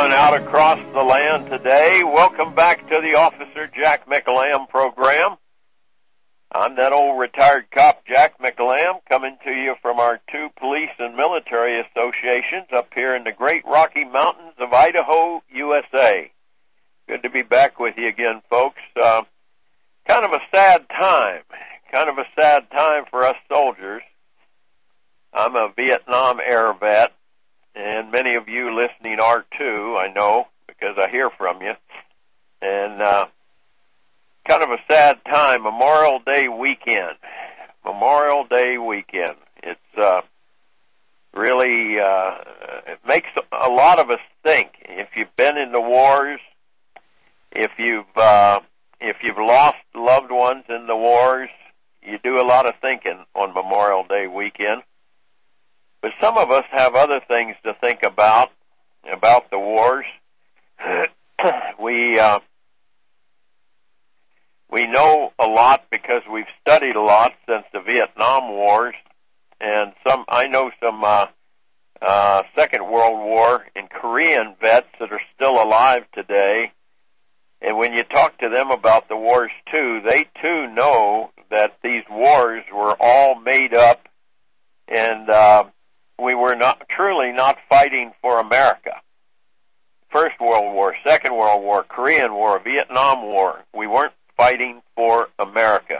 and out across the land today. Welcome back to the Officer Jack McEllam program. I'm that old retired cop, Jack McEllam, coming to you from our two police and military associations up here in the Great Rocky Mountains of Idaho, USA. Good to be back with you again, folks. Kind of a sad time for us soldiers. I'm a Vietnam era vet, and many of you listening are too, I know, because I hear from you. And kind of a sad time, Memorial Day weekend. It's really, it makes a lot of us think. If you've been in the wars, if you've lost loved ones in the wars, you do a lot of thinking on Memorial Day weekend. But some of us have other things to think about the wars. We know a lot because we've studied a lot since the Vietnam Wars, and I know some Second World War and Korean vets that are still alive today. And when you talk to them about the wars too, they too know that these wars were all made up, and we were truly not fighting for America. First World War, Second World War, Korean War, Vietnam War. We weren't fighting for America.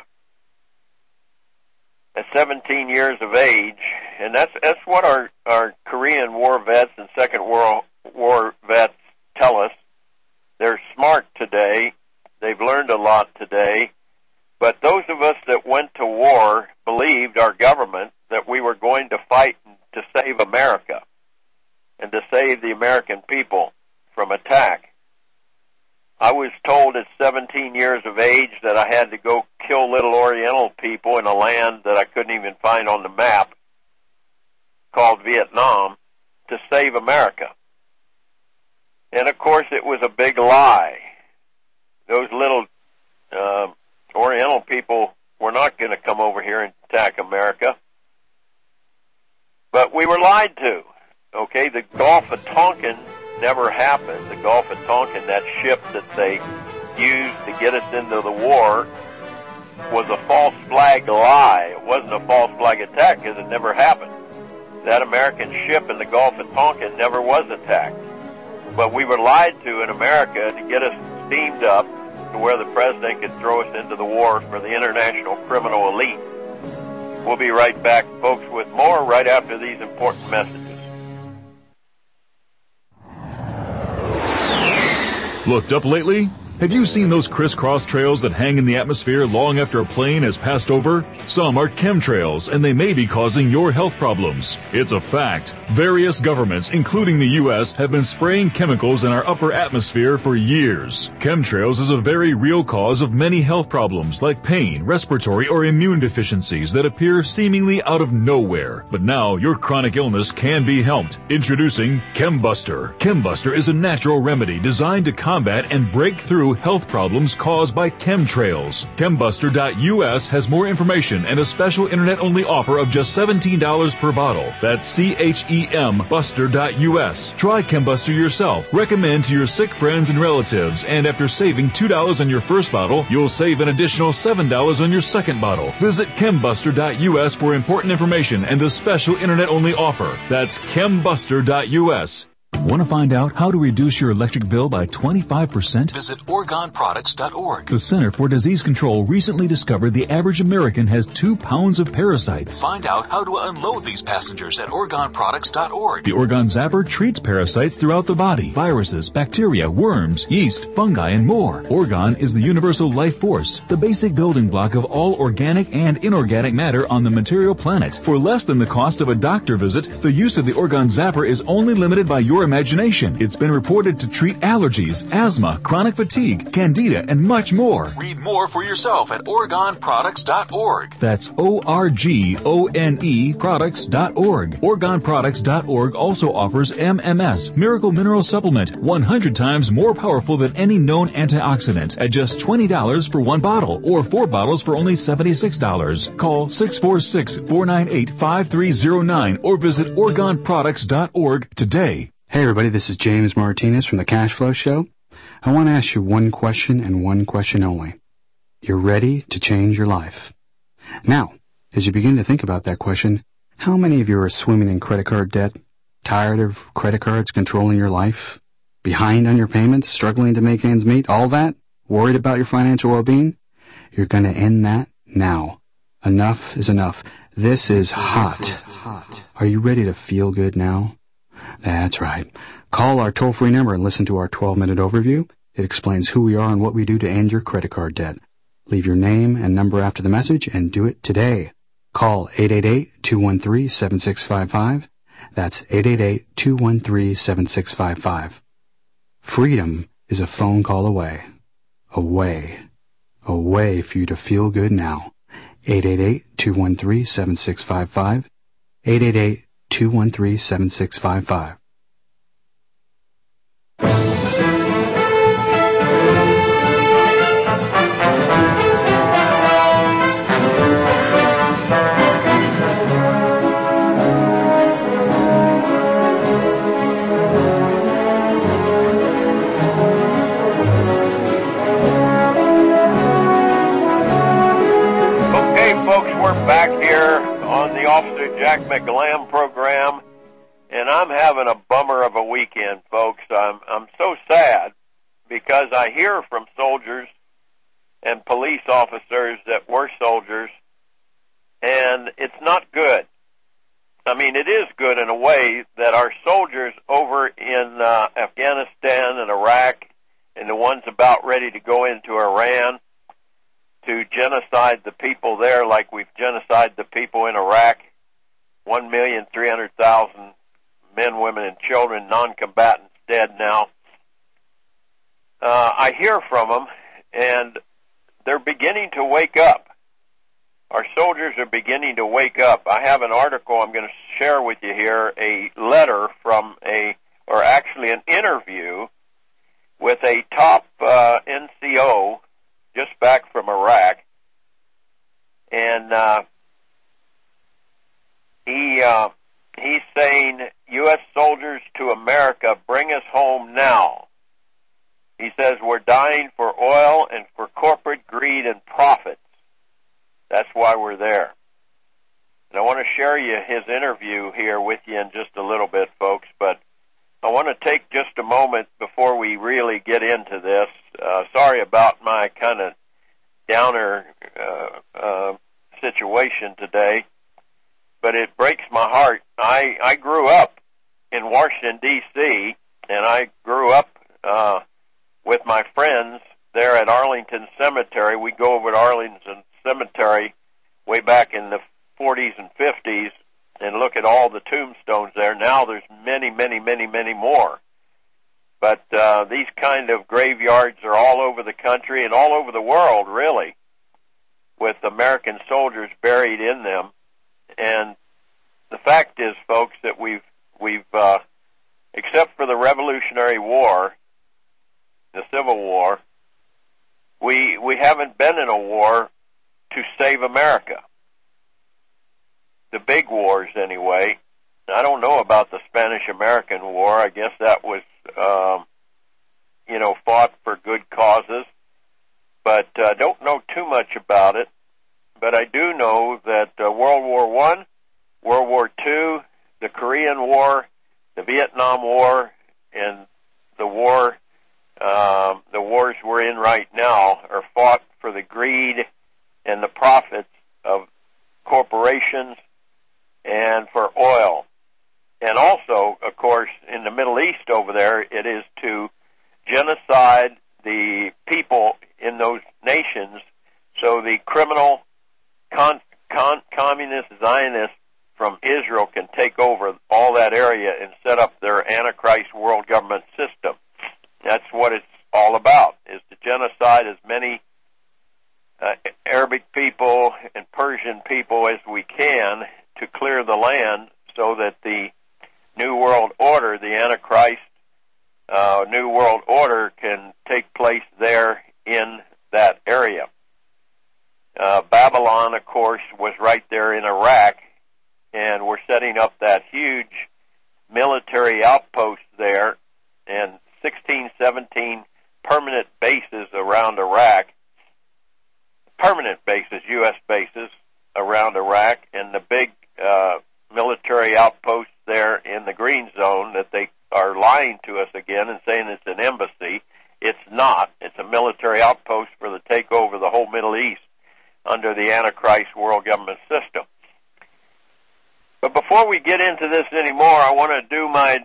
At 17 years of age, and that's what our Korean War vets and Second World War vets tell us. They're smart today. They've learned a lot today. But those of us that went to war believed, our government, that we were going to fight to save America and to save the American people from attack. I was told at 17 years of age that I had to go kill little Oriental people in a land that I couldn't even find on the map called Vietnam to save America. And of course it was a big lie. Those little Oriental people were not going to come over here and attack America. But we were lied to. Okay, the Gulf of Tonkin never happened. The Gulf of Tonkin, that ship that they used to get us into the war, was a false flag lie. It wasn't a false flag attack because it never happened. That American ship in the Gulf of Tonkin never was attacked. But we were lied to in America to get us steamed up to where the president could throw us into the war for the international criminal elite. We'll be right back, folks, with more right after these important messages. Looked up lately? Have you seen those crisscross trails that hang in the atmosphere long after a plane has passed over? Some are chemtrails, and they may be causing your health problems. It's a fact. Various governments, including the U.S., have been spraying chemicals in our upper atmosphere for years. Chemtrails is a very real cause of many health problems like pain, respiratory, or immune deficiencies that appear seemingly out of nowhere. But now your chronic illness can be helped. Introducing ChemBuster. ChemBuster is a natural remedy designed to combat and break through health problems caused by chemtrails. ChemBuster.us has more information and a special internet-only offer of just $17 per bottle. That's ChemBuster.us. Try ChemBuster yourself. Recommend to your sick friends and relatives, and after saving $2 on your first bottle, you'll save an additional $7 on your second bottle. Visit ChemBuster.us for important information and the special internet-only offer. That's ChemBuster.us. Want to find out how to reduce your electric bill by 25%? Visit OrgonProducts.org. The Center for Disease Control recently discovered the average American has 2 pounds of parasites. Find out how to unload these passengers at OrgonProducts.org. The Orgon Zapper treats parasites throughout the body, viruses, bacteria, worms, yeast, fungi, and more. Orgon is the universal life force, the basic building block of all organic and inorganic matter on the material planet. For less than the cost of a doctor visit, the use of the Orgon Zapper is only limited by your imagination. It's been reported to treat allergies, asthma, chronic fatigue, candida, and much more. Read more for yourself at OrgonProducts.org. That's ORGONE products.org. OrgonProducts.org also offers MMS, Miracle Mineral Supplement, 100 times more powerful than any known antioxidant, at just $20 for 1 bottle, or 4 bottles for only $76. Call 646-498-5309 or visit OrgonProducts.org today. Hey everybody, this is James Martinez from the Cash Flow Show. I want to ask you one question and one question only. You're ready to change your life. Now, as you begin to think about that question, how many of you are swimming in credit card debt? Tired of credit cards controlling your life? Behind on your payments? Struggling to make ends meet? All that? Worried about your financial well-being? You're going to end that now. Enough is enough. This is hot. Are you ready to feel good now? That's right. Call our toll-free number and listen to our 12-minute overview. It explains who we are and what we do to end your credit card debt. Leave your name and number after the message and do it today. Call 888-213-7655. That's 888-213-7655. Freedom is a phone call away. Away for you to feel good now. 888-213-7655. 888-213-7655. We're back here on the Officer Jack McGlam program, and I'm having a bummer of a weekend, folks. I'm so sad because I hear from soldiers and police officers that were soldiers, and it's not good. I mean, it is good in a way that our soldiers over in Afghanistan and Iraq and the ones about ready to go into Iran to genocide the people there like we've genocided the people in Iraq, 1,300,000 men, women, and children, non-combatants dead now. I hear from them, and they're beginning to wake up. Our soldiers are beginning to wake up. I have an article I'm going to share with you here, a letter from actually an interview with a top NCO just back from Iraq, and he's saying, U.S. soldiers to America, bring us home now. He says, we're dying for oil and for corporate greed and profits. That's why we're there. And I want to share you his interview here with you in just a little bit, folks, but I want to take just a moment before we really get into this. Sorry about my kind of downer situation today, but it breaks my heart. I grew up in Washington, D.C., and I grew up with my friends there at Arlington Cemetery. We go over to Arlington Cemetery way back in the 40s and 50s and look at all the tombstones there. Now there's many, many, many, many more. But these kind of graveyards are all over the country and all over the world, really, with American soldiers buried in them. And the fact is, folks, that we've except for the Revolutionary War, the Civil War, we haven't been in a war to save America. The big wars, anyway. I don't know about the Spanish-American War. I guess that was, fought for good causes. But I don't know too much about it. But I do know that World War I, World War II, the Korean War, the Vietnam War, and the wars we're in right now are fought for the greed and the profits of corporations and for oil. And also, of course, in the Middle East over there, it is to genocide the people in those nations so the criminal communist Zionists from Israel can take over all that area and set up their Antichrist world government system. That's what it's all about, is to genocide as many Arabic people and Persian people as we can to clear the land so that the New World Order, the Antichrist New World Order, can take place there in that area. Babylon, of course, was right there in Iraq, and we're setting up that huge military outposts there and 16, 17 permanent bases around Iraq, permanent bases, U.S. bases around Iraq, and the big military outposts there in the green zone that they are lying to us again and saying it's an embassy. It's not. It's a military outpost for the takeover of the whole Middle East under the Antichrist world government system. But before we get into this anymore, I want to do my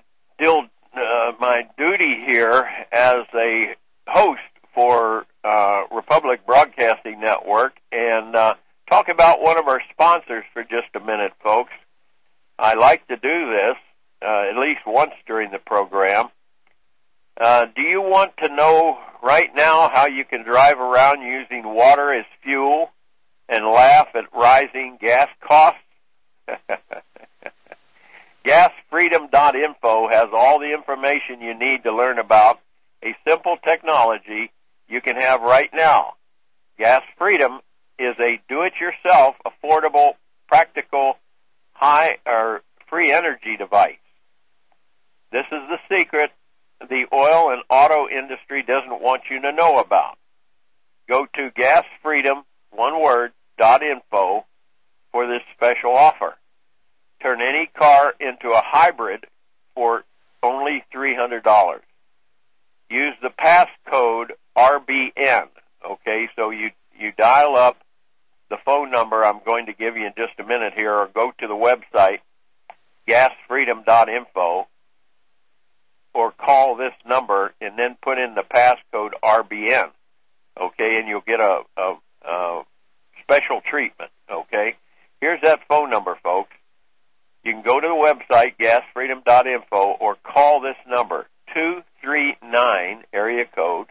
duty here as a host for Republic Broadcasting Network and talk about one of our sponsors for just a minute, folks. I like to do this at least once during the program. Do you want to know right now how you can drive around using water as fuel and laugh at rising gas costs? GasFreedom.info has all the information you need to learn about a simple technology you can have right now. Gas Freedom is a do-it-yourself, affordable, practical, high or free energy device. This is the secret the oil and auto industry doesn't want you to know about. Go to GasFreedom, one word, .info for this special offer. Turn any car into a hybrid for only $300. Use the passcode RBN. Okay, so you dial up the phone number I'm going to give you in just a minute here, or go to the website, gasfreedom.info, or call this number and then put in the passcode RBN. Okay, and you'll get a special treatment. Okay, here's that phone number, folks. You can go to the website, gasfreedom.info, or call this number, 239, area code,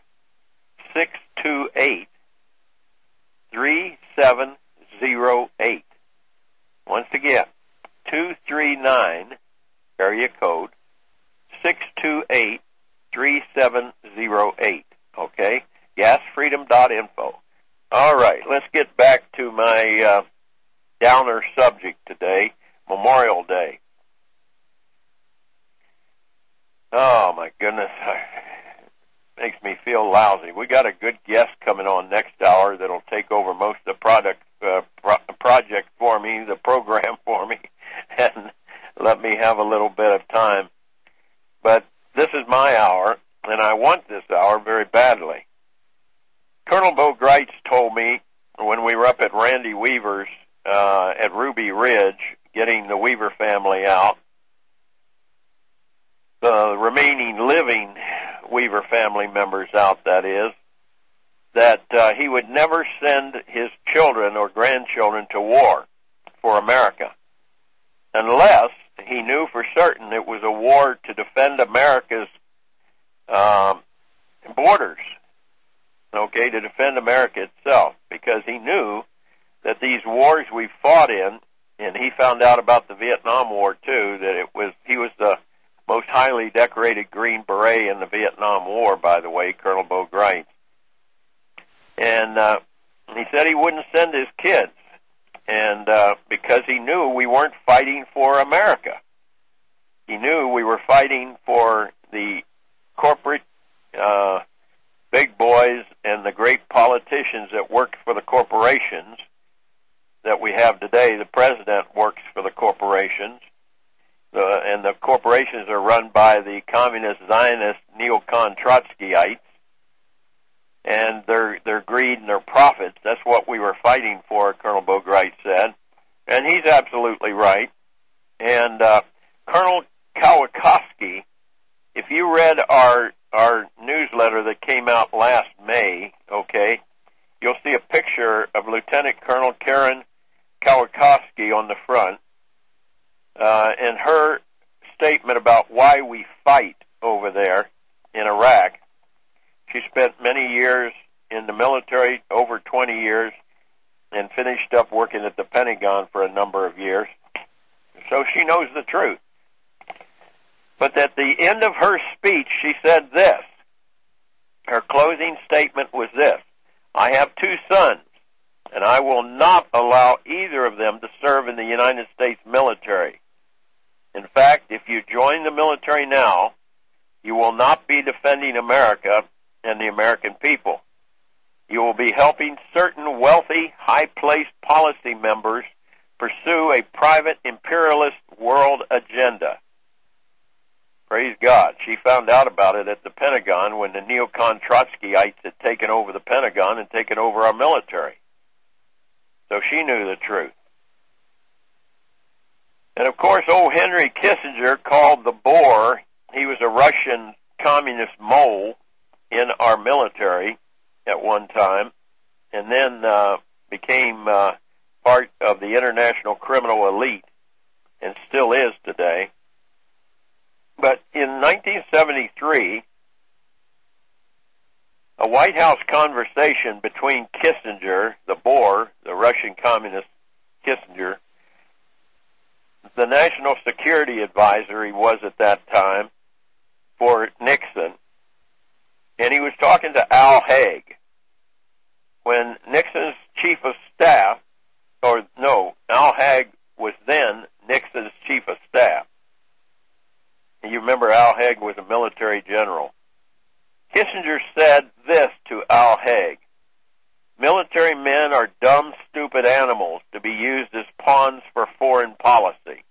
628-3708. Once again, 239, area code, 628-3708. Okay? GasFreedom.info. All right, let's get back to my downer subject today, Memorial Day. Oh, my goodness. Makes me feel lousy. We got a good guest coming on next hour that'll take over most of the project for me, the program for me, and let me have a little bit of time. But this is my hour, and I want this hour very badly. Colonel Bo Greitz told me when we were up at Randy Weaver's at Ruby Ridge, getting the Weaver family out, the remaining living Weaver family members out, that is, that he would never send his children or grandchildren to war for America unless he knew for certain it was a war to defend America's borders, okay, to defend America itself, because he knew that these wars we fought in, and he found out about the Vietnam War too, that he was the most highly decorated Green Beret in the Vietnam War, by the way, Colonel Bo Greitz. And he said he wouldn't send his kids, and because he knew we weren't fighting for America. He knew we were fighting for the corporate big boys and the great politicians that worked for the corporations that we have today. The president works for the corporations, and the corporations are run by the communist Zionist neocon Trotskyites, and their greed and their profits. That's what we were fighting for, Colonel Bo Greitz said, and he's absolutely right. And Colonel Kawakowski, if you read our newsletter that came out last May, okay, you'll see a picture of Lieutenant Colonel Karen Kawakowski on the front, and her statement about why we fight over there in Iraq. She spent many years in the military, over 20 years, and finished up working at the Pentagon for a number of years. So she knows the truth. But at the end of her speech, she said this. Her closing statement was this: I have two sons, and I will not allow either of them to serve in the United States military. In fact, if you join the military now, you will not be defending America and the American people. You will be helping certain wealthy, high-placed policy members pursue a private imperialist world agenda. Praise God. She found out about it at the Pentagon when the neocon Trotskyites had taken over the Pentagon and taken over our military. So she knew the truth. And of course, old Henry Kissinger called the Boer, he was a Russian communist mole in our military at one time, and then became part of the international criminal elite, and still is today. But in 1973, a White House conversation between Kissinger, the Boer, the Russian communist Kissinger, the National Security Advisor he was at that time for Nixon, and he was talking to Al Haig. When Nixon's chief of staff, Al Haig was then Nixon's chief of staff. And you remember Al Haig was a military general. Kissinger said this to Al Haig: "Military men are dumb, stupid animals to be used as pawns for foreign policy."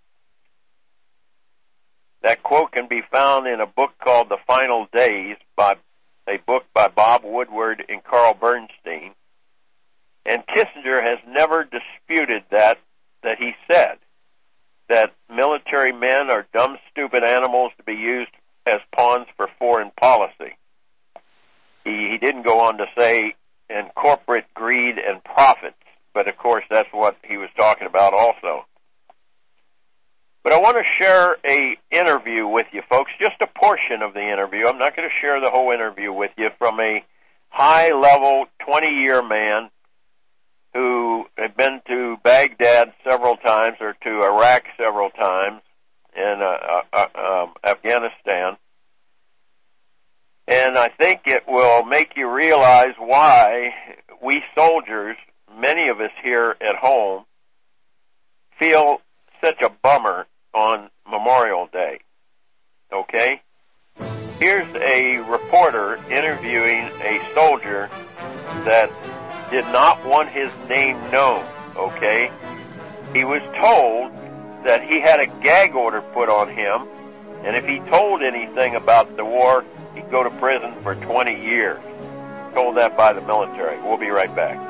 That quote can be found in a book called The Final Days, a book by Bob Woodward and Carl Bernstein. And Kissinger has never disputed that he said that military men are dumb, stupid animals to be used as pawns for foreign policy. He didn't go on to say, and corporate greed and profits, but of course that's what he was talking about also. But I want to share an interview with you folks, just a portion of the interview. I'm not going to share the whole interview with you, from a high-level 20-year man who had been to Baghdad several times, or to Iraq several times, and Afghanistan. And I think it will make you realize why we soldiers, many of us here at home, feel such a bummer on Memorial Day. Okay? Here's a reporter interviewing a soldier that did not want his name known. Okay? He was told that he had a gag order put on him, and if he told anything about the war, he'd go to prison for 20 years. Told that by the military. We'll be right back.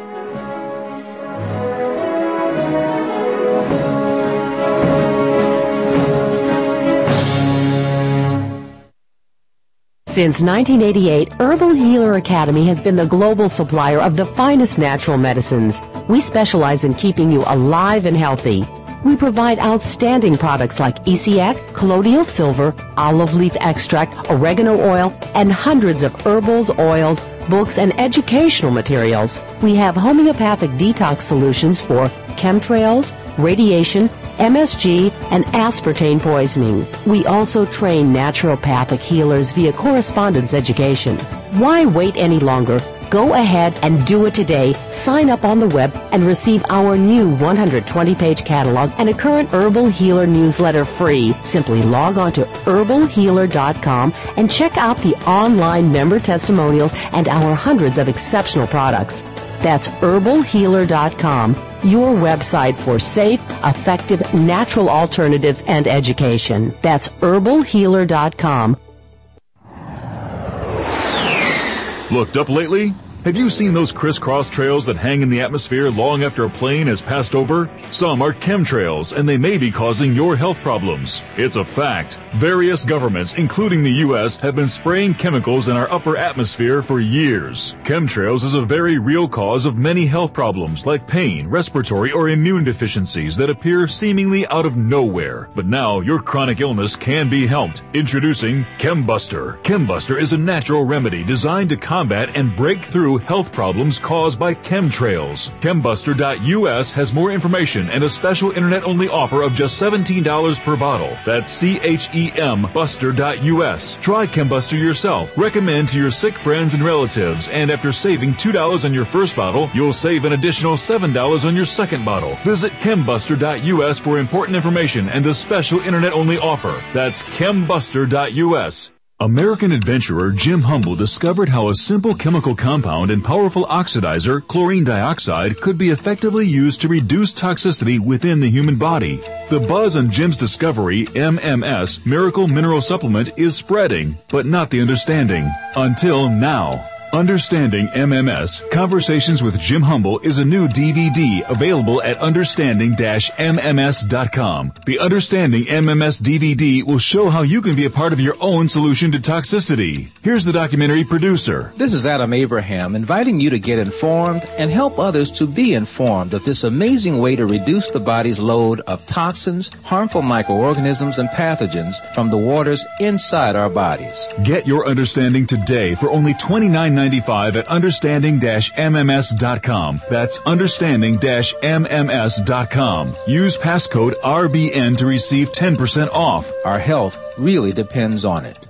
Since 1988, Herbal Healer Academy has been the global supplier of the finest natural medicines. We specialize in keeping you alive and healthy. We provide outstanding products like ECX, colloidal silver, olive leaf extract, oregano oil, and hundreds of herbals, oils, books, and educational materials. We have homeopathic detox solutions for chemtrails, radiation, MSG, and aspartame poisoning. We also train naturopathic healers via correspondence education. Why wait any longer? Go ahead and do it today. Sign up on the web and receive our new 120-page catalog and a current Herbal Healer newsletter free. Simply log on to herbalhealer.com and check out the online member testimonials and our hundreds of exceptional products. That's herbalhealer.com, your website for safe, effective, natural alternatives and education. That's herbalhealer.com. Looked up lately? Have you seen those crisscross trails that hang in the atmosphere long after a plane has passed over? Some are chemtrails, and they may be causing your health problems. It's a fact. Various governments, including the U.S., have been spraying chemicals in our upper atmosphere for years. Chemtrails is a very real cause of many health problems like pain, respiratory, or immune deficiencies that appear seemingly out of nowhere. But now your chronic illness can be helped. Introducing ChemBuster. ChemBuster is a natural remedy designed to combat and break through through health problems caused by chemtrails. Chembuster.us has more information and a special internet-only offer of just $17 per bottle. That's CHEM Buster.us. Try Chembuster yourself. Recommend to your sick friends and relatives. And after saving $2 on your first bottle, you'll save an additional $7 on your second bottle. Visit Chembuster.us for important information and a special internet-only offer. That's Chembuster.us. American adventurer Jim Humble discovered how a simple chemical compound and powerful oxidizer, chlorine dioxide, could be effectively used to reduce toxicity within the human body. The buzz on Jim's discovery, MMS, Miracle Mineral Supplement, is spreading, but not the understanding. Until now. Understanding MMS, Conversations with Jim Humble is a new DVD available at understanding-mms.com. The Understanding MMS DVD will show how you can be a part of your own solution to toxicity. Here's the documentary producer. This is Adam Abraham, inviting you to get informed and help others to be informed of this amazing way to reduce the body's load of toxins, harmful microorganisms, and pathogens from the waters inside our bodies. Get your understanding today for only $29.95 at understanding-mms.com. That's understanding-mms.com. Use passcode RBN to receive 10% off. Our health really depends on it.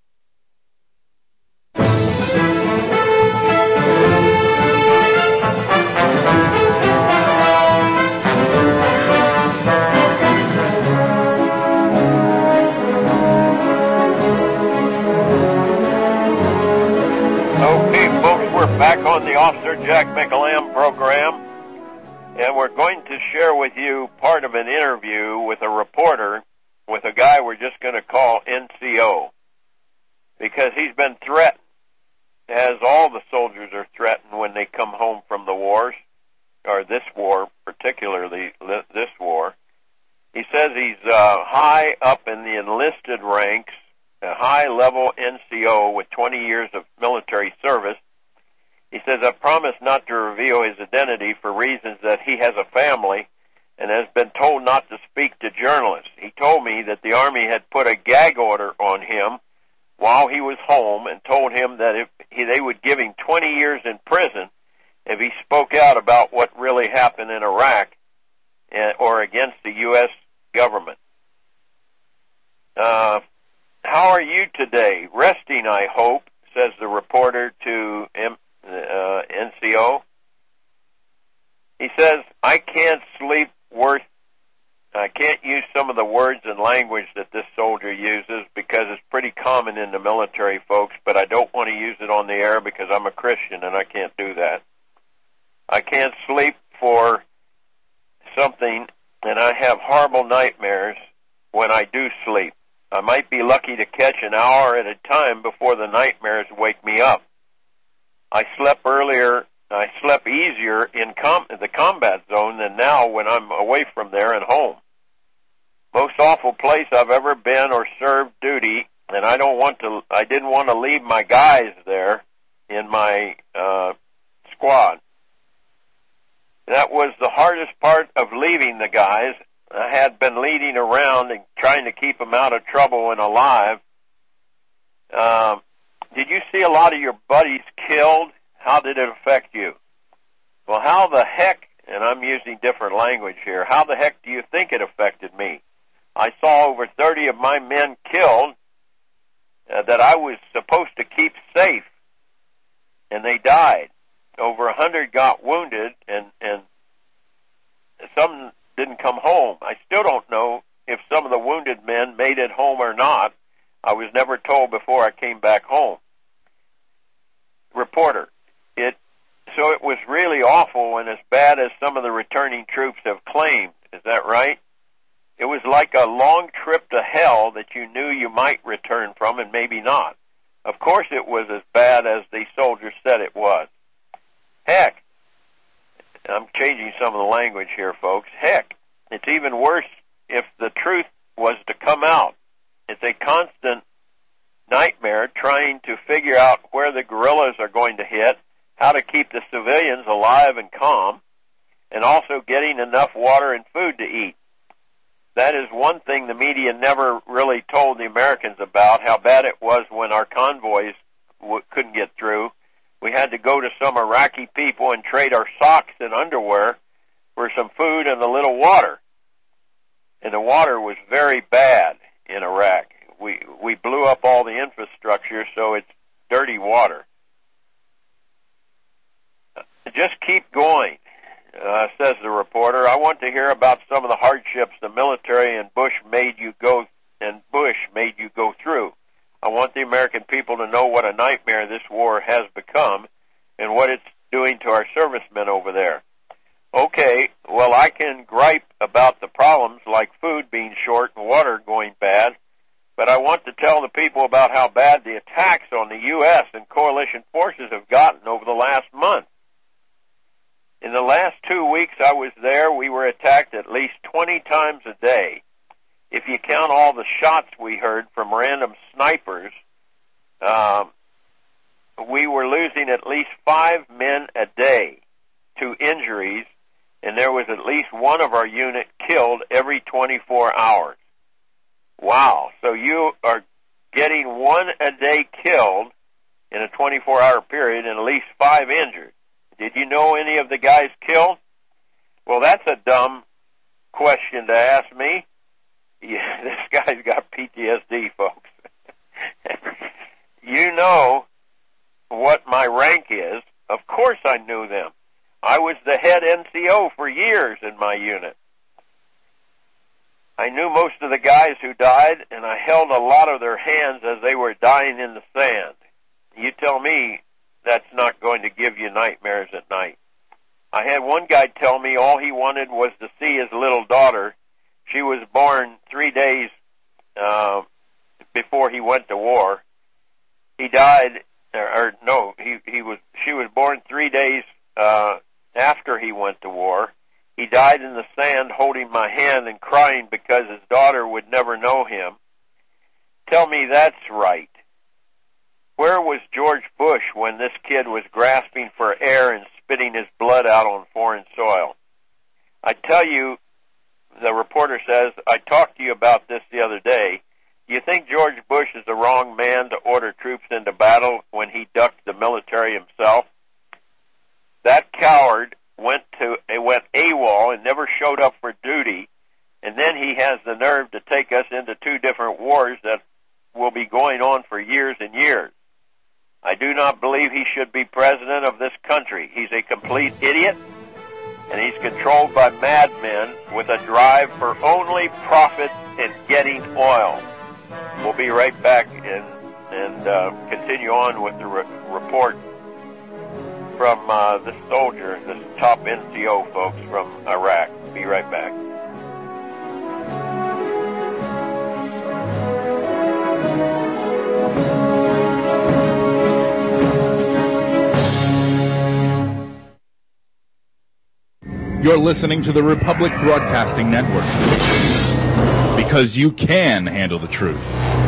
Back on the Officer Jack McAlam program, and we're going to share with you part of an interview with a reporter with a guy we're just going to call NCO, because he's been threatened, as all the soldiers are threatened when they come home from the wars, or this war, particularly this war. He says he's high up in the enlisted ranks, a high-level NCO with 20 years of military service. He says, I promise not to reveal his identity for reasons that he has a family and has been told not to speak to journalists. He told me that the Army had put a gag order on him while he was home and told him that they would give him 20 years in prison if he spoke out about what really happened in Iraq or against the U.S. government. How are you today? Resting, I hope, says the reporter to NCO. He says, I can't use some of the words and language that this soldier uses because it's pretty common in the military, folks, but I don't want to use it on the air because I'm a Christian and I can't do that. I can't sleep for something, and I have horrible nightmares when I do sleep. I might be lucky to catch an hour at a time before the nightmares wake me up. I slept easier in the combat zone than now when I'm away from there and home. Most awful place I've ever been or served duty, and I didn't want to leave my guys there in my squad. That was the hardest part of leaving the guys. I had been leading around and trying to keep them out of trouble and alive. Did you see a lot of your buddies killed? How did it affect you? Well, how the heck, and I'm using different language here, how the heck do you think it affected me? I saw over 30 of my men killed that I was supposed to keep safe, and they died. Over 100 got wounded, and some didn't come home. I still don't know if some of the wounded men made it home or not. I was never told before I came back home. Reporter, so it was really awful and as bad as some of the returning troops have claimed. Is that right? It was like a long trip to hell that you knew you might return from and maybe not. Of course it was as bad as the soldiers said it was. Heck, I'm changing some of the language here, folks. Heck, it's even worse if the truth was to come out. It's a constant nightmare trying to figure out where the guerrillas are going to hit, how to keep the civilians alive and calm, and also getting enough water and food to eat. That is one thing the media never really told the Americans about, how bad it was when our convoys couldn't get through We had to go to some Iraqi people and trade our socks and underwear for some food and a little water. And the water was very bad in Iraq. We blew up all the infrastructure, so it's dirty water. Just keep going, says the reporter. I want to hear about some of the hardships the military and Bush made you go through. I want the American people to know what a nightmare this war has become and what it's doing to our servicemen over there. Okay, well, I can gripe about the problems like food being short and water going bad, but I want to tell the people about how bad the attacks on the U.S. and coalition forces have gotten over the last month. In the last 2 weeks I was there, we were attacked at least 20 times a day. If you count all the shots we heard from random snipers, we were losing at least 5 men a day to injuries, and there was at least one of our unit killed every 24 hours. Wow, so you are getting 1 a day killed in a 24-hour period and at least 5 injured. Did you know any of the guys killed? Well, that's a dumb question to ask me. Yeah, this guy's got PTSD, folks. You know what my rank is. Of course I knew them. I was the head NCO for years in my unit. I knew most of the guys who died, and I held a lot of their hands as they were dying in the sand. You tell me that's not going to give you nightmares at night. I had one guy tell me all he wanted was to see his little daughter. She was born 3 days before he went to war. He died, she was born 3 days after he went to war. He died in the sand holding my hand and crying because his daughter would never know him. Tell me that's right. Where was George Bush when this kid was grasping for air and spitting his blood out on foreign soil? I tell you, the reporter says, I talked to you about this the other day. You think George Bush is the wrong man to order troops into battle when he ducked the military himself? That coward went AWOL and never showed up for duty, and then he has the nerve to take us into 2 different wars that will be going on for years and years. I do not believe he should be president of this country. He's a complete idiot, and he's controlled by madmen with a drive for only profit and getting oil. We'll be right back and continue on with the report from this soldier, this top NCO, folks, from Iraq. Be right back. You're listening to the Republic Broadcasting Network, because you can handle the truth.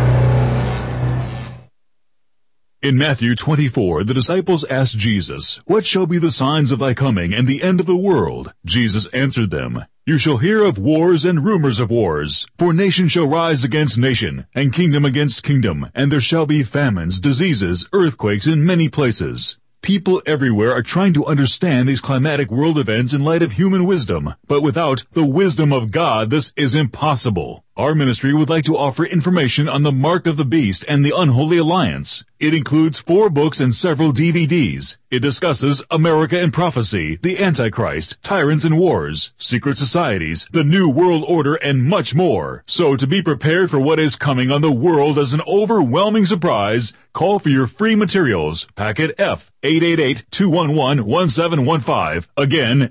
In Matthew 24, the disciples asked Jesus, "What shall be the signs of thy coming and the end of the world?" Jesus answered them, "You shall hear of wars and rumors of wars. For nation shall rise against nation, and kingdom against kingdom, and there shall be famines, diseases, earthquakes in many places." People everywhere are trying to understand these climatic world events in light of human wisdom, but without the wisdom of God, this is impossible. Our ministry would like to offer information on the Mark of the Beast and the Unholy Alliance. It includes 4 books and several DVDs. It discusses America and Prophecy, the Antichrist, Tyrants and Wars, Secret Societies, the New World Order, and much more. So to be prepared for what is coming on the world as an overwhelming surprise, call for your free materials. Packet F, 888-211-1715. Again,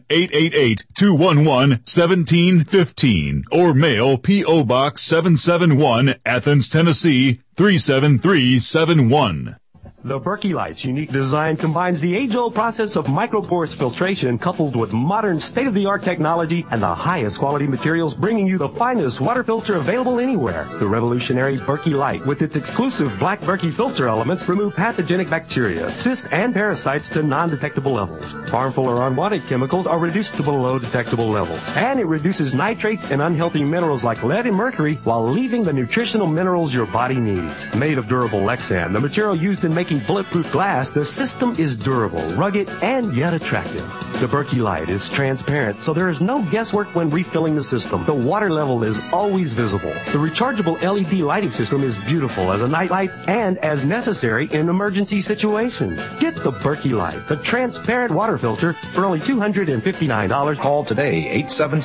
888-211-1715. Or mail P.O. Box 771, Athens, Tennessee, 37371. The Berkey Light's unique design combines the age-old process of microporous filtration coupled with modern state-of-the-art technology and the highest quality materials, bringing you the finest water filter available anywhere. The revolutionary Berkey Light, with its exclusive black Berkey filter elements, remove pathogenic bacteria, cysts, and parasites to non-detectable levels. Harmful or unwanted chemicals are reduced to below detectable levels. And it reduces nitrates and unhealthy minerals like lead and mercury while leaving the nutritional minerals your body needs. Made of durable Lexan, the material used in making looking bulletproof glass, the system is durable, rugged, and yet attractive. The Berkey Light is transparent, so there is no guesswork when refilling the system. The water level is always visible. The rechargeable LED lighting system is beautiful as a night light and as necessary in emergency situations. Get the Berkey Light, the transparent water filter, for only $259. Call today,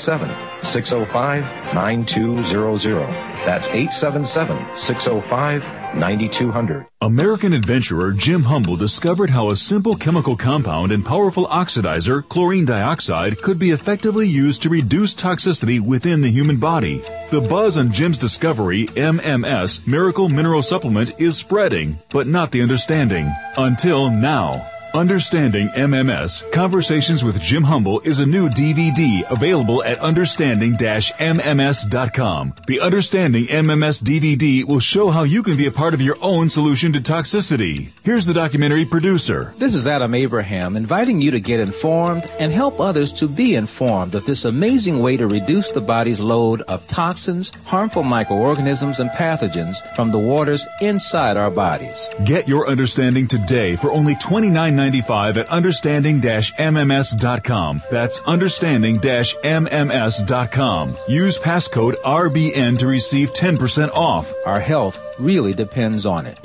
877-605-9200. That's 877-605-9200. American adventurer Jim Humble discovered how a simple chemical compound and powerful oxidizer, chlorine dioxide, could be effectively used to reduce toxicity within the human body. The buzz on Jim's discovery, MMS, Miracle Mineral Supplement, is spreading, but not the understanding. Until now. Understanding MMS, Conversations with Jim Humble is a new DVD available at understanding-mms.com. The Understanding MMS DVD will show how you can be a part of your own solution to toxicity. Here's the documentary producer. This is Adam Abraham, inviting you to get informed and help others to be informed of this amazing way to reduce the body's load of toxins, harmful microorganisms, and pathogens from the waters inside our bodies. Get your understanding today for only $29.95 at understanding-mms.com. That's understanding-mms.com. Use passcode RBN to receive 10% off. Our health really depends on it.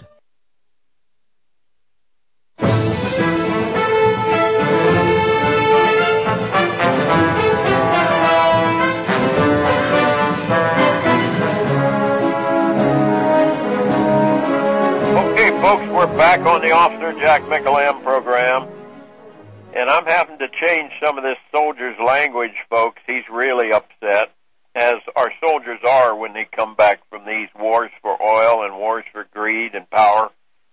Folks, we're back on the Officer Jack Michelam program, and I'm having to change some of this soldier's language, folks. He's really upset, as our soldiers are when they come back from these wars for oil and wars for greed and power.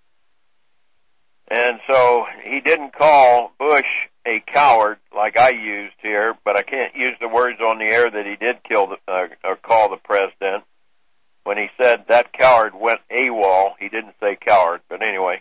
And so he didn't call Bush a coward like I used here, but I can't use the words on the air that he did call the president. When he said that coward went AWOL, he didn't say coward, but anyway.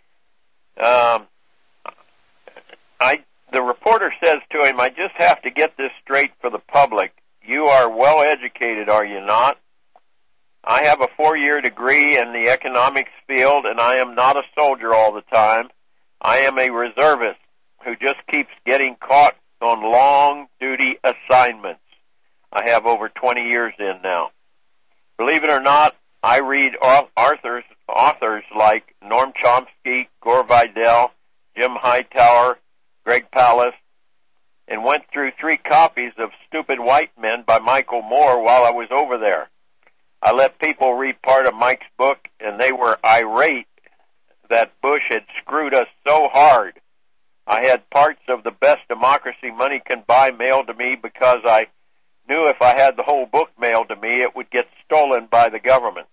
The reporter says to him, I just have to get this straight for the public. You are well educated, are you not? I have a 4-year degree in the economics field, and I am not a soldier all the time. I am a reservist who just keeps getting caught on long-duty assignments. I have over 20 years in now. Believe it or not, I read authors like Noam Chomsky, Gore Vidal, Jim Hightower, Greg Palast, and went through 3 copies of Stupid White Men by Michael Moore while I was over there. I let people read part of Mike's book, and they were irate that Bush had screwed us so hard. I had parts of The Best Democracy Money Can Buy mailed to me because I knew if I had the whole book mailed to me, it would get stolen by the government.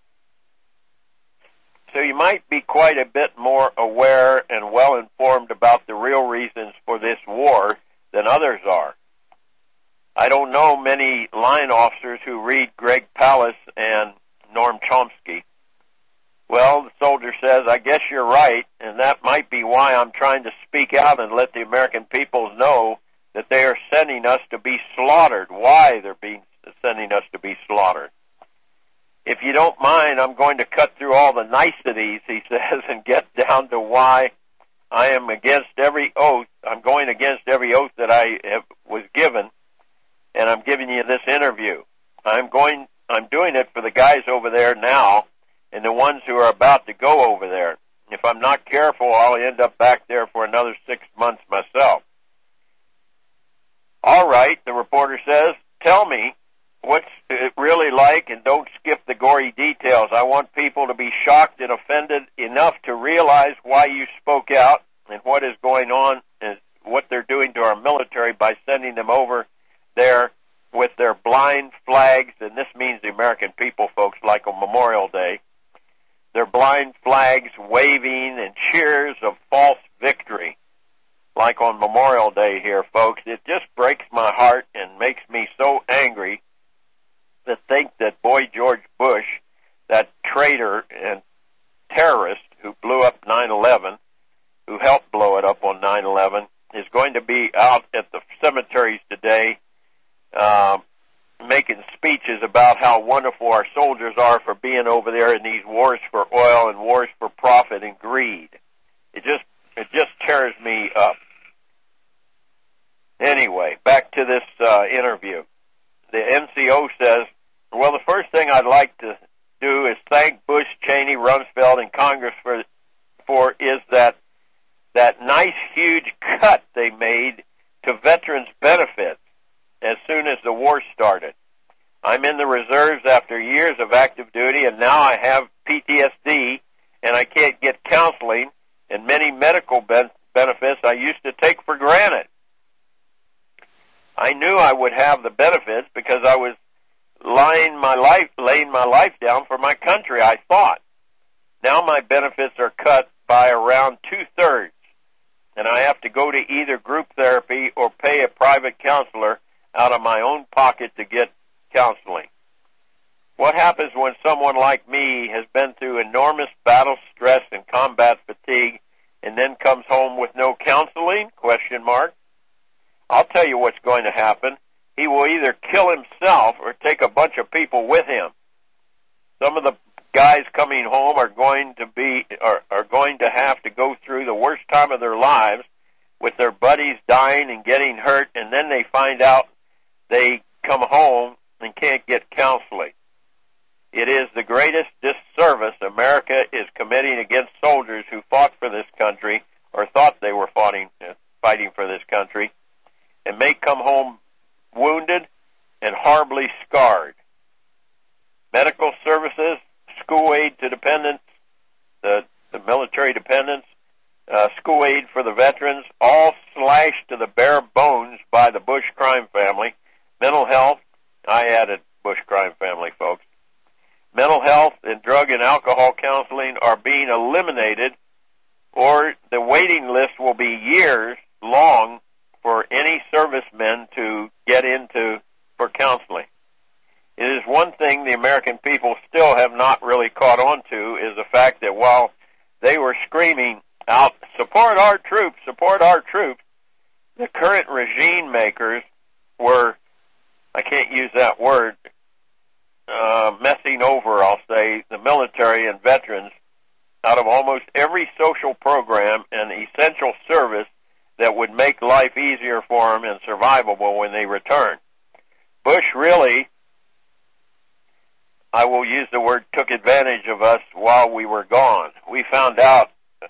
So you might be quite a bit more aware and well-informed about the real reasons for this war than others are. I don't know many line officers who read Greg Palast and Noam Chomsky. Well, the soldier says, I guess you're right, and that might be why I'm trying to speak out and let the American people know that they are sending us to be slaughtered, why they're sending us to be slaughtered. If you don't mind, I'm going to cut through all the niceties, he says, and get down to why I am against every oath. I'm going against every oath that I was given, and I'm giving you this interview. I'm doing it for the guys over there now and the ones who are about to go over there. If I'm not careful, I'll end up back there for another 6 months myself. All right, the reporter says, tell me what's it really like, and don't skip the gory details. I want people to be shocked and offended enough to realize why you spoke out and what is going on and what they're doing to our military by sending them over there with their blind flags, and this means the American people, folks, like on Memorial Day. Their blind flags waving and cheers of false victory. Like on Memorial Day here, folks. It just breaks my heart and makes me so angry to think that Boy George Bush, that traitor and terrorist who blew up 9/11, who helped blow it up on 9/11, is going to be out at the cemeteries today making speeches about how wonderful our soldiers are for being over there in these wars for oil and wars for profit and greed. It just tears me up. Anyway, back to this interview. The NCO says, well, the first thing I'd like to do is thank Bush, Cheney, Rumsfeld, and Congress for is that nice huge cut they made to veterans' benefits as soon as the war started. I'm in the reserves after years of active duty, and now I have PTSD, and I can't get counseling and many medical benefits I used to take for granted. I knew I would have the benefits because I was laying my life down for my country, I thought. Now my benefits are cut by around 2/3, and I have to go to either group therapy or pay a private counselor out of my own pocket to get counseling. What happens when someone like me has been through enormous battle stress and combat fatigue and then comes home with no counseling? ? I'll tell you what's going to happen. He will either kill himself or take a bunch of people with him. Some of the guys coming home are going to have to go through the worst time of their lives with their buddies dying and getting hurt, and then they find out they come home and can't get counseling. It is the greatest disservice America is committing against soldiers who fought for this country or thought they were fighting for this country and may come home wounded and horribly scarred. Medical services, school aid to dependents, the military dependents, school aid for the veterans, all slashed to the bare bones by the Bush crime family. Mental health, I added Bush crime family, folks. Mental health and drug and alcohol counseling are being eliminated, or the waiting list will be years long for any servicemen to get into for counseling. It is one thing the American people still have not really caught on to is the fact that while they were screaming out, support our troops, the current regime makers were, I can't use that word, messing over, I'll say, the military and veterans out of almost every social program and essential service that would make life easier for them and survivable when they return. Bush really, I will use the word, took advantage of us while we were gone. We found out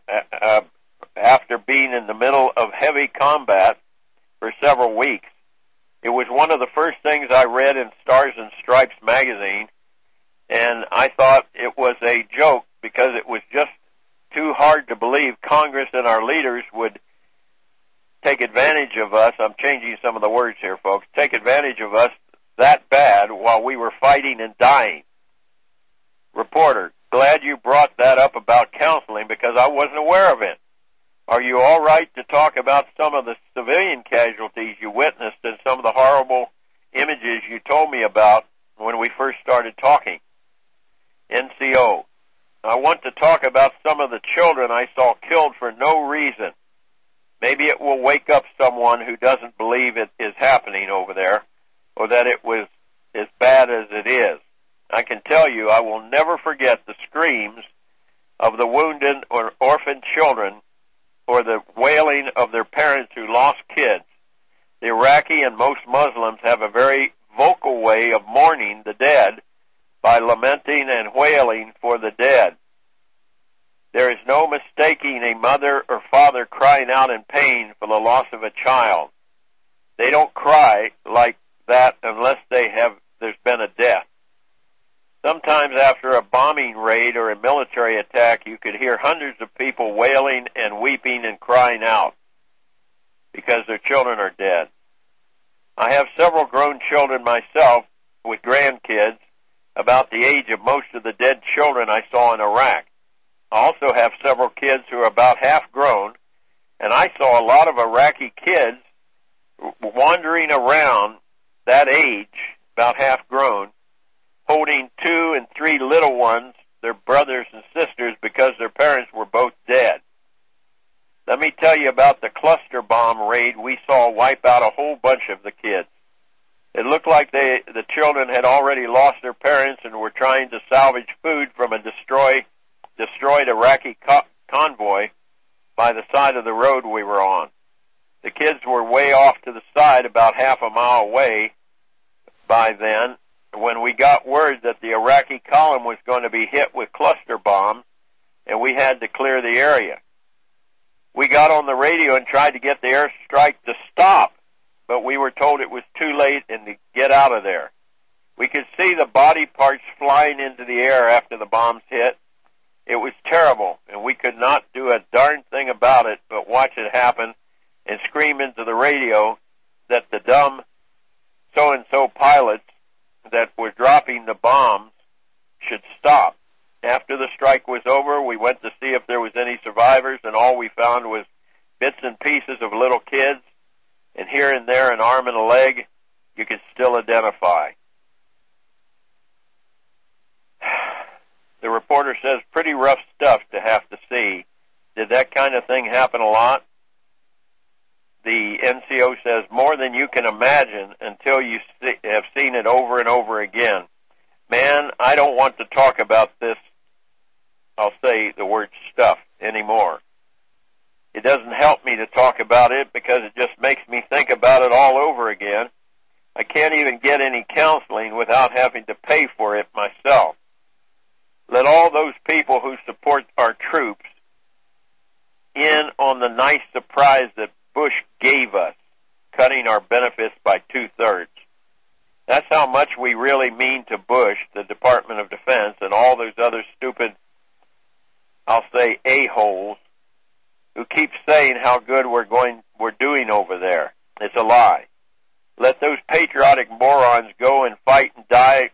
after being in the middle of heavy combat for several weeks. It was one of the first things I read in Stars and Stripes magazine, and I thought it was a joke because it was just too hard to believe Congress and our leaders would take advantage of us. I'm changing some of the words here, folks. Take advantage of us that bad while we were fighting and dying. Reporter, glad you brought that up about counseling because I wasn't aware of it. Are you all right to talk about some of the civilian casualties you witnessed and some of the horrible images you told me about when we first started talking? NCO, I want to talk about some of the children I saw killed for no reason. Maybe it will wake up someone who doesn't believe it is happening over there or that it was as bad as it is. I can tell you I will never forget the screams of the wounded or orphaned children or the wailing of their parents who lost kids. The Iraqi and most Muslims have a very vocal way of mourning the dead by lamenting and wailing for the dead. There is no mistaking a mother or father crying out in pain for the loss of a child. They don't cry like that unless there's been a death. Sometimes after a bombing raid or a military attack, you could hear hundreds of people wailing and weeping and crying out because their children are dead. I have several grown children myself with grandkids about the age of most of the dead children I saw in Iraq. I also have several kids who are about half grown, and I saw a lot of Iraqi kids wandering around that age, about half grown, holding 2 and 3 little ones, their brothers and sisters, because their parents were both dead. Let me tell you about the cluster bomb raid we saw wipe out a whole bunch of the kids. It looked like the children had already lost their parents and were trying to salvage food from a destroyed Iraqi convoy by the side of the road we were on. The kids were way off to the side, about half a mile away by then, when we got word that the Iraqi column was going to be hit with cluster bombs, and we had to clear the area. We got on the radio and tried to get the airstrike to stop, but we were told it was too late and to get out of there. We could see the body parts flying into the air after the bombs hit. It was terrible, and we could not do a darn thing about it but watch it happen and scream into the radio that the dumb so-and-so pilots that were dropping the bombs should stop. After the strike was over, we went to see if there was any survivors, and all we found was bits and pieces of little kids, and here and there an arm and a leg you could still identify. The reporter says, pretty rough stuff to have to see. Did that kind of thing happen a lot? The NCO says, more than you can imagine until you have seen it over and over again. Man, I don't want to talk about this, I'll say the word stuff, anymore. It doesn't help me to talk about it because it just makes me think about it all over again. I can't even get any counseling without having to pay for it myself. Let all those people who support our troops in on the nice surprise that Bush gave us, cutting our benefits by 2/3. That's how much we really mean to Bush, the Department of Defense, and all those other stupid, I'll say, a-holes who keep saying how good we're doing over there. It's a lie. Let those patriotic morons go and fight and die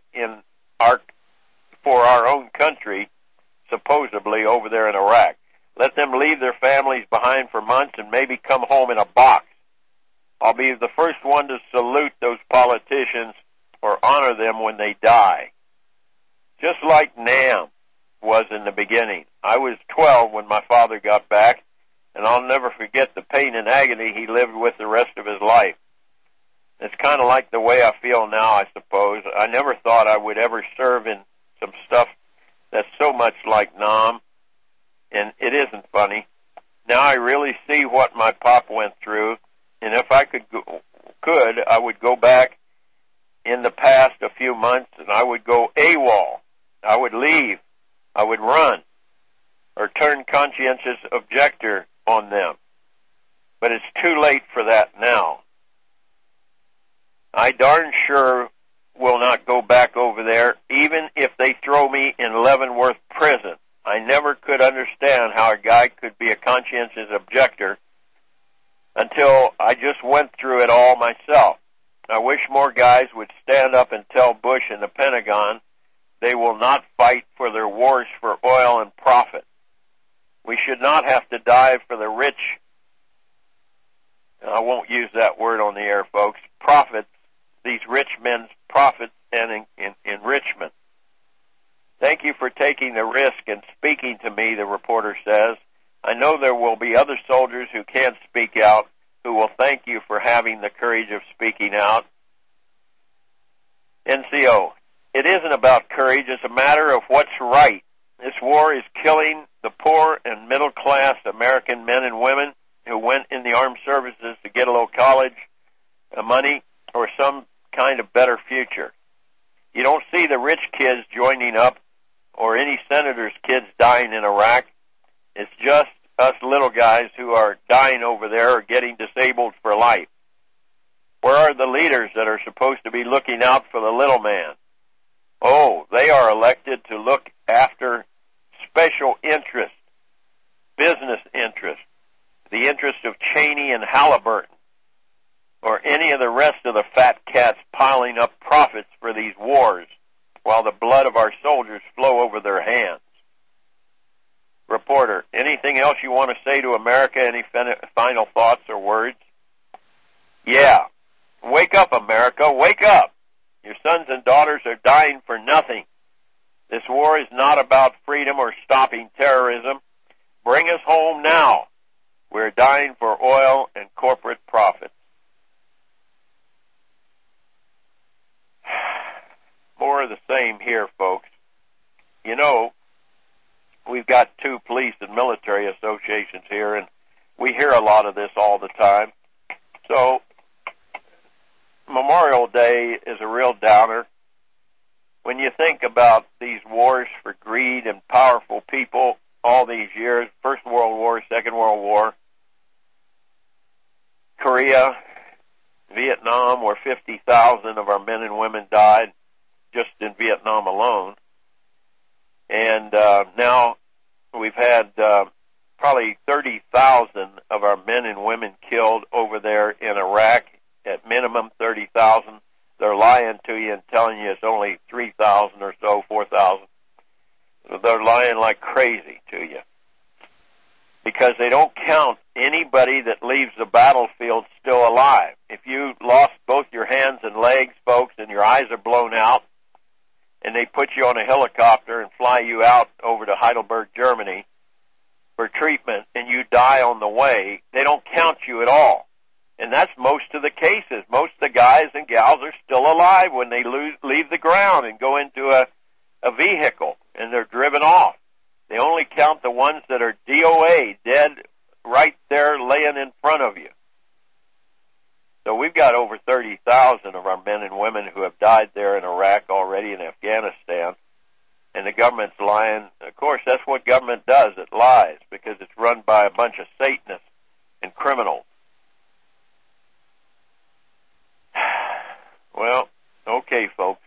for our own country, supposedly over there in Iraq. Let them leave their families behind for months and maybe come home in a box. I'll be the first one to salute those politicians or honor them when they die. Just like Nam was in the beginning. I was 12 when my father got back, and I'll never forget the pain and agony he lived with the rest of his life. It's kind of like the way I feel now, I suppose. I never thought I would ever serve in some stuff that's so much like Nam, and it isn't funny. Now I really see what my pop went through, and if I could, I would go back in the past a few months, and I would go AWOL. I would leave. I would run, or turn conscientious objector on them. But it's too late for that now. I darn sure will not go back over there, even if they throw me in Leavenworth prison. I never could understand how a guy could be a conscientious objector until I just went through it all myself. I wish more guys would stand up and tell Bush and the Pentagon they will not fight for their wars for oil and profit. We should not have to die for the rich. I won't use that word on the air, folks. Profits, these rich men's profits and enrichment. Thank you for taking the risk and speaking to me, the reporter says. I know there will be other soldiers who can't speak out who will thank you for having the courage of speaking out. NCO, it isn't about courage. It's a matter of what's right. This war is killing the poor and middle-class American men and women who went in the armed services to get a little college money or some kind of better future. You don't see the rich kids joining up or any senator's kids dying in Iraq. It's just us little guys who are dying over there or getting disabled for life. Where are the leaders that are supposed to be looking out for the little man? Oh, they are elected to look after special interest, business interest, the interest of Cheney and Halliburton, or any of the rest of the fat cats piling up profits for these wars while the blood of our soldiers flow over their hands. Reporter, anything else you want to say to America? Any final thoughts or words? Yeah. Wake up, America. Wake up. Your sons and daughters are dying for nothing. This war is not about freedom or stopping terrorism. Bring us home now. We're dying for oil and corporate profits. More of the same here, folks. You know, we've got two police and military associations here, and we hear a lot of this all the time. So Memorial Day is a real downer. When you think about these wars for greed and powerful people all these years, First World War, Second World War, Korea, Vietnam, where 50,000 of our men and women died just in Vietnam alone. And now we've had probably 30,000 of our men and women killed over there in Iraq, at minimum 30,000. They're lying to you and telling you it's only 3,000 or so, 4,000. They're lying like crazy to you because they don't count anybody that leaves the battlefield still alive. If you lost both your hands and legs, folks, and your eyes are blown out, and they put you on a helicopter and fly you out over to Heidelberg, Germany for treatment, and you die on the way, they don't count you at all. And that's most of the cases. Most of the guys and gals are still alive when they leave the ground and go into a vehicle, and they're driven off. They only count the ones that are DOA, dead right there laying in front of you. So we've got over 30,000 of our men and women who have died there in Iraq already, in Afghanistan, and the government's lying. Of course, that's what government does. It lies because it's run by a bunch of Satanists and criminals. Well, okay, folks.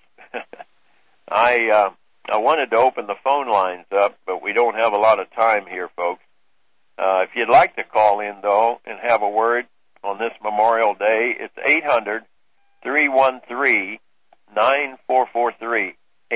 I wanted to open the phone lines up, but we don't have a lot of time here, folks. If you'd like to call in, though, and have a word on this Memorial Day, it's 800-313-9443.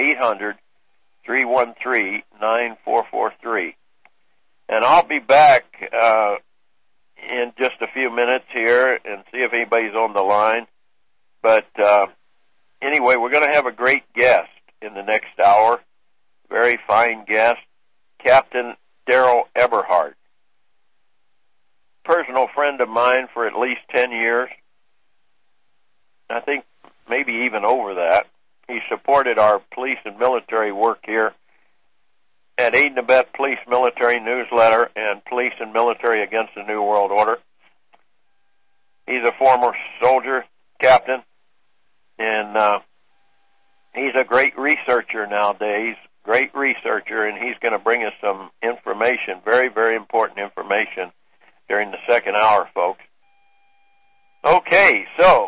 800-313-9443. And I'll be back in just a few minutes here and see if anybody's on the line. But anyway, we're going to have a great guest in the next hour. Very fine guest, Captain Daryl Eberhard. Personal friend of mine for at least 10 years. I think maybe even over that. He supported our police and military work here at Aid and Abet Police Military Newsletter and Police and Military Against the New World Order. He's a former soldier, captain, and he's a great researcher nowadays, great researcher, and he's going to bring us some information, very, very important information during the second hour, folks. Okay, so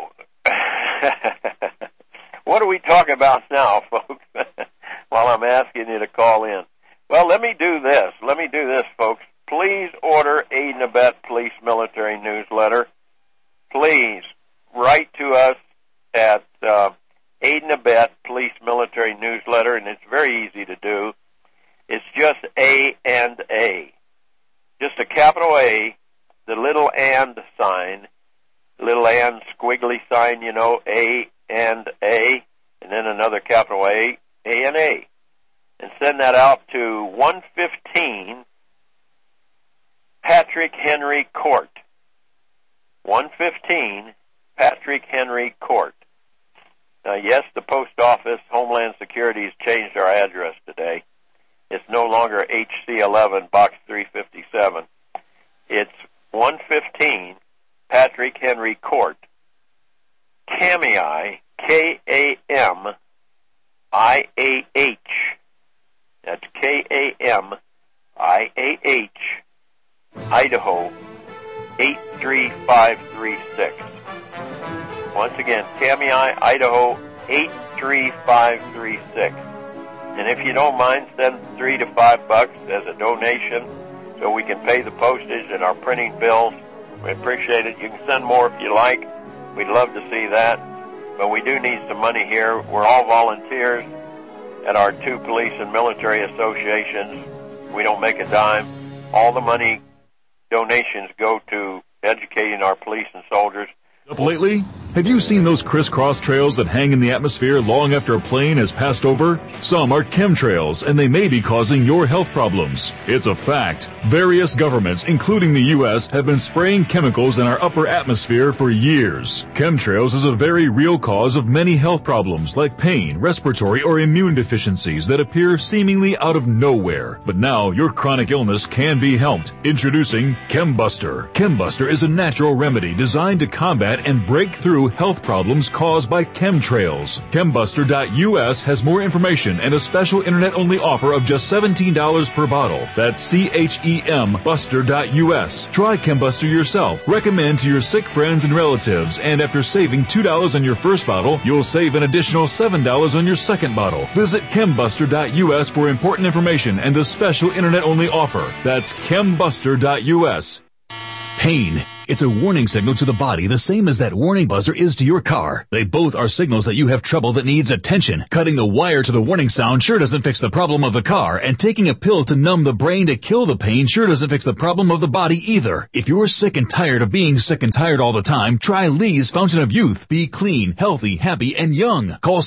what do we talk about now, folks, while I'm asking you to call in? Well, let me do this, folks. Please order Aid and Abet Police Military Newsletter. Please write to us at Aid and Abet Police Military Newsletter, and it's very easy to do. It's just A and A. Just a capital A, the little and sign, little and squiggly sign, you know, A and A, and then another capital A and A. And send that out to 115 Patrick Henry Court. 115 Patrick Henry Court. Now, yes, the Post Office, Homeland Security has changed our address today. It's no longer HC11, Box 357. It's 115 Patrick Henry Court, Kamiah, K-A-M-I-A-H. That's K-A-M-I-A-H, Idaho, 83536. Once again, Kamiah, Idaho, 83536. And if you don't mind, send $3 to $5 as a donation so we can pay the postage and our printing bills. We appreciate it. You can send more if you like. We'd love to see that. But we do need some money here. We're all volunteers at our two police and military associations. We don't make a dime. All the money donations go to educating our police and soldiers. Up lately? Have you seen those crisscross trails that hang in the atmosphere long after a plane has passed over? Some are chemtrails, and they may be causing your health problems. It's a fact. Various governments, including the U.S., have been spraying chemicals in our upper atmosphere for years. Chemtrails is a very real cause of many health problems like pain, respiratory, or immune deficiencies that appear seemingly out of nowhere. But now your chronic illness can be helped. Introducing ChemBuster. ChemBuster is a natural remedy designed to combat and break through health problems caused by chemtrails. ChemBuster.us has more information and a special internet-only offer of just $17 per bottle. That's CHEM Buster.us. Try ChemBuster yourself. Recommend to your sick friends and relatives. And after saving $2 on your first bottle, you'll save an additional $7 on your second bottle. Visit ChemBuster.us for important information and the special internet-only offer. That's ChemBuster.us. Pain. It's a warning signal to the body, the same as that warning buzzer is to your car. They both are signals that you have trouble that needs attention. Cutting the wire to the warning sound sure doesn't fix the problem of the car, and taking a pill to numb the brain to kill the pain sure doesn't fix the problem of the body either. If you're sick and tired of being sick and tired all the time, try Lee's Fountain of Youth. Be clean, healthy, happy, and young. Call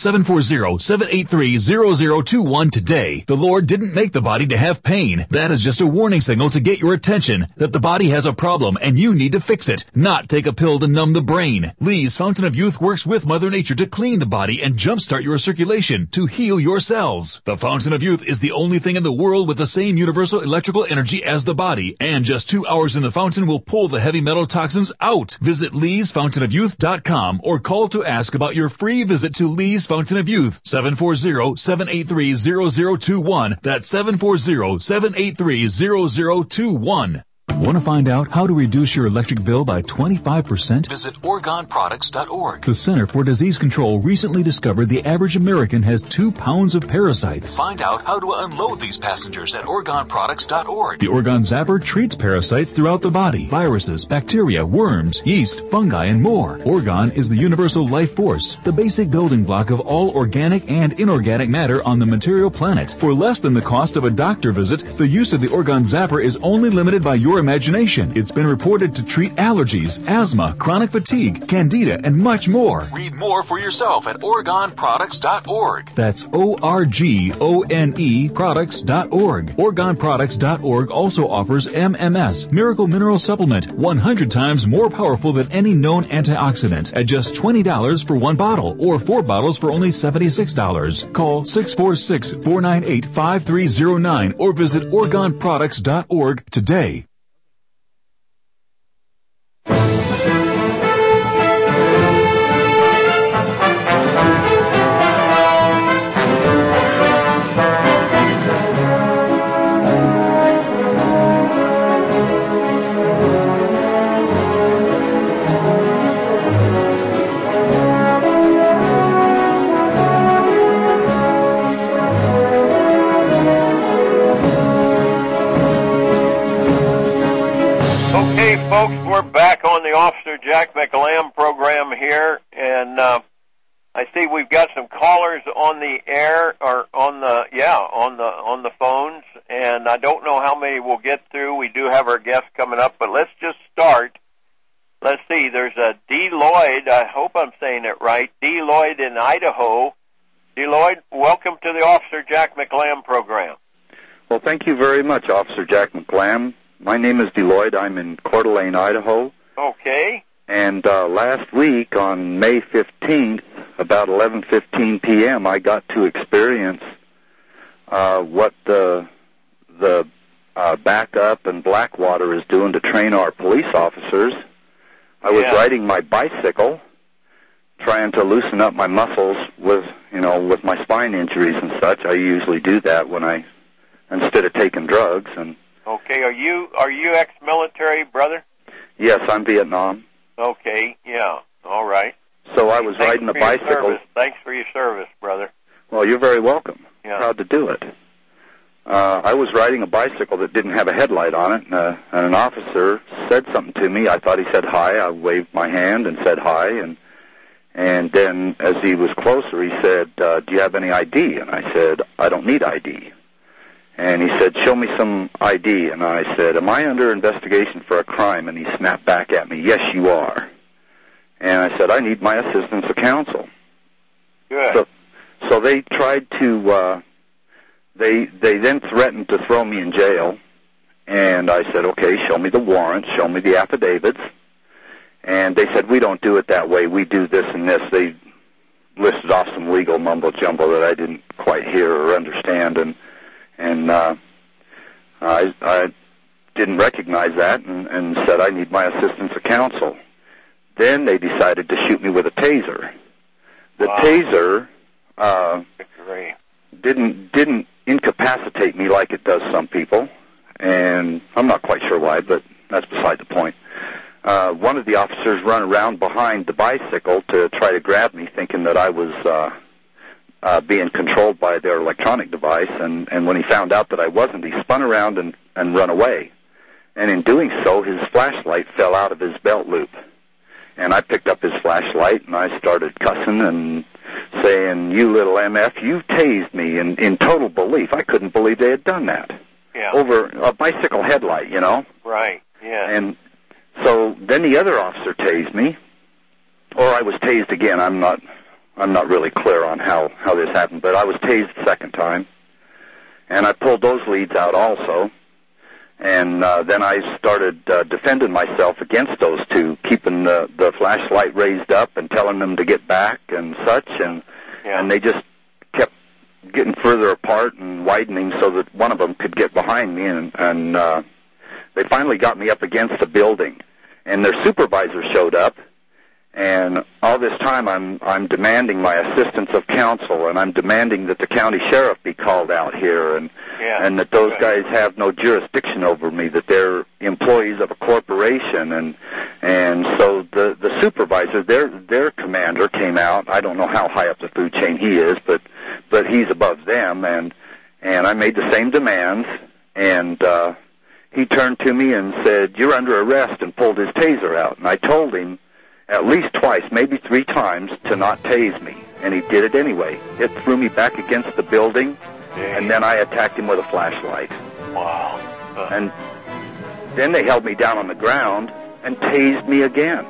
740-783-0021 today. The Lord didn't make the body to have pain. That is just a warning signal to get your attention that the body has a problem and you need to fix it, not take a pill to numb the brain. Lee's Fountain of Youth works with Mother Nature to clean the body and jumpstart your circulation to heal your cells. The Fountain of Youth is the only thing in the world with the same universal electrical energy as the body, and just 2 hours in the fountain will pull the heavy metal toxins out. Visit leesfountainofyouth.com or call to ask about your free visit to Lee's Fountain of Youth. 740-783-0021. That's 740-783-0021. Want to find out how to reduce your electric bill by 25%? Visit OrgonProducts.org. The Center for Disease Control recently discovered the average American has 2 pounds of parasites. Find out how to unload these passengers at OrgonProducts.org. The Orgon Zapper treats parasites throughout the body, viruses, bacteria, worms, yeast, fungi, and more. Orgon is the universal life force, the basic building block of all organic and inorganic matter on the material planet. For less than the cost of a doctor visit, the use of the Orgon Zapper is only limited by your imagination. It's been reported to treat allergies, asthma, chronic fatigue, candida, and much more. Read more for yourself at OrgonProducts.org. That's ORGONE products.org. OrgonProducts.org also offers MMS, Miracle Mineral Supplement, 100 times more powerful than any known antioxidant, at just $20 for 1 bottle, or 4 bottles for only $76. Call 646-498-5309 or visit OrgonProducts.org today. Folks, we're back on the Officer Jack McLam program here, and I see we've got some callers on the air, or on the phones, and I don't know how many we'll get through. We do have our guests coming up, but let's just start. Let's see, there's a D. Lloyd, I hope I'm saying it right, D. Lloyd in Idaho. D. Lloyd, welcome to the Officer Jack McLam program. Well, thank you very much, Officer Jack McLam. My name is Deloyd. I'm in Coeur d'Alene, Idaho. Okay. And last week on May 15th, about 11:15 p.m., I got to experience what the backup and Blackwater is doing to train our police officers. I was riding my bicycle, trying to loosen up my muscles with my spine injuries and such. I usually do that instead of taking drugs. And okay, are you ex-military, brother? Yes, I'm Vietnam. Okay, yeah, all right. So I was riding a bicycle. Thanks for your service, brother. Well, you're very welcome. Yeah. Proud to do it. I was riding a bicycle that didn't have a headlight on it, and an officer said something to me. I thought he said hi. I waved my hand and said hi, and then as he was closer, he said, do you have any ID? And I said, I don't need ID. And he said, show me some ID. And I said, am I under investigation for a crime? And he snapped back at me, yes, you are. And I said, I need my assistance of counsel. Good. So they tried to, they then threatened to throw me in jail. And I said, okay, show me the warrants, show me the affidavits. And they said, we don't do it that way. We do this and this. They listed off some legal mumbo-jumbo that I didn't quite hear or understand. And I didn't recognize that and said, I need my assistance of counsel. Then they decided to shoot me with a taser. The taser didn't incapacitate me like it does some people, and I'm not quite sure why, but that's beside the point. One of the officers ran around behind the bicycle to try to grab me, thinking that I was being controlled by their electronic device, and when he found out that I wasn't, he spun around and run away. And in doing so, his flashlight fell out of his belt loop. And I picked up his flashlight, and I started cussing and saying, you little MF, you tased me, in total belief. I couldn't believe they had done that. Yeah. Over a bicycle headlight, you know? Right, yeah. And so then the other officer tased me, or I was tased again. I'm not really clear on how this happened, but I was tased the second time. And I pulled those leads out also. And then I started defending myself against those two, keeping the flashlight raised up and telling them to get back and such, and they just kept getting further apart and widening so that one of them could get behind me, and they finally got me up against the building, and their supervisor showed up. And all this time, I'm demanding my assistance of counsel, and I'm demanding that the county sheriff be called out here, and that those guys have no jurisdiction over me, that they're employees of a corporation, and so the supervisor, their commander, came out. I don't know how high up the food chain he is, but he's above them, and I made the same demands, and he turned to me and said, "You're under arrest," and pulled his taser out, and I told him at least twice, maybe 3 times, to not tase me. And he did it anyway. It threw me back against the building, and then I attacked him with a flashlight. Wow. And then they held me down on the ground and tased me again.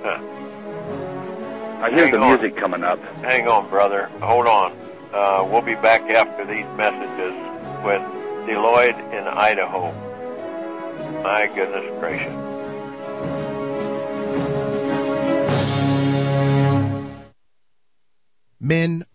I hear the music coming up. Hang on, brother. Hold on. We'll be back after these messages with Deloitte in Idaho. My goodness gracious. Men